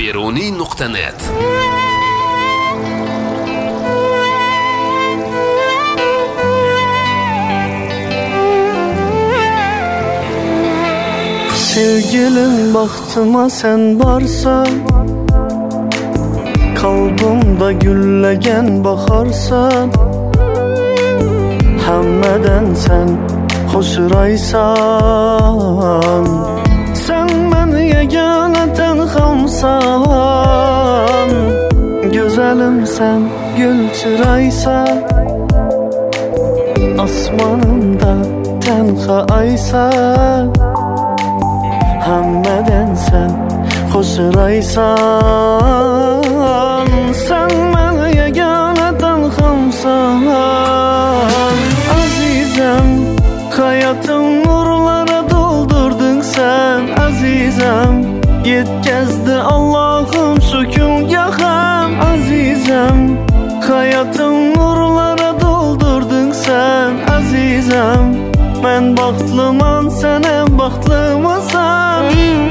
Beruniy.net. Sevgilim, baxtıma sen varsan, kalbimda güllegen baharsan, həmmədən sen xoşuraysan. Sen məni yegane tenxamsan, güzelim sen gül çıraysan, asmanımda tenxa aysan, həmmədən sen xoşuraysan. Sen məni yegane tenxamsan, azizem, hayatım nurlara doldurdun sen, azizem. Yetkəzdi Allah'ım şu güngahım, azizem. Hayatım nurlara doldurdun sen, azizem. Ben baxtlıman, sen en baxtlımısan.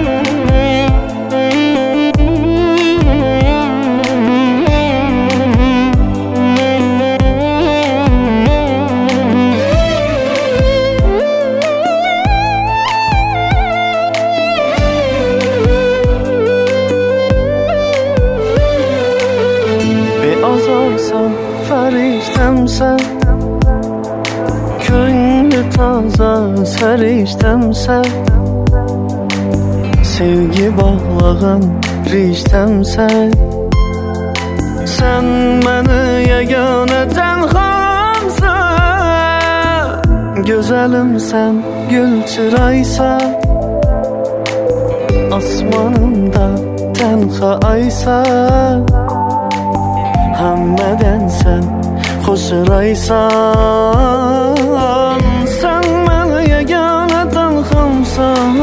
Azarsan feriştemsen, könlü taza seriştemsen, sevgi bağlağın riştemsen. Sen beni yegane tenxamsan, güzelim sen gül çıraysan, asmanımda tenxa aysan, həmmədən sen xoşuraysan. Sen məni yegane tenxamsan,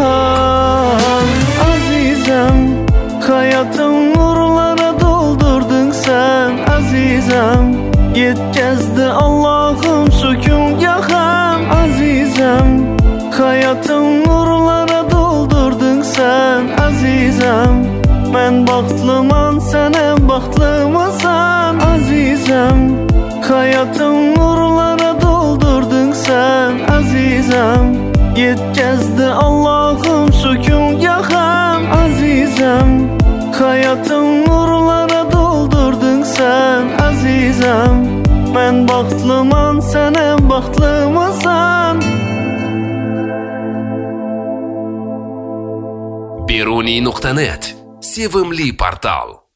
azizem. Hayatım nurlara doldurdun sen, azizem. Yetkəzdi Allah'ım şu güngahım, azizem. Hayatım nurlara doldurdun sen, azizem. Ben baxtlıman, sen en baxtlımısan, azizem. Hayatım nurlara doldurdun sen, azizem. Yetkəzdi Allah'ım şu güngahım, azizem. Hayatım nurlara doldurdun sen, azizem. Ben baxtlıman, sen en baxtlımısan. Beruniy.net. Sevimli portal.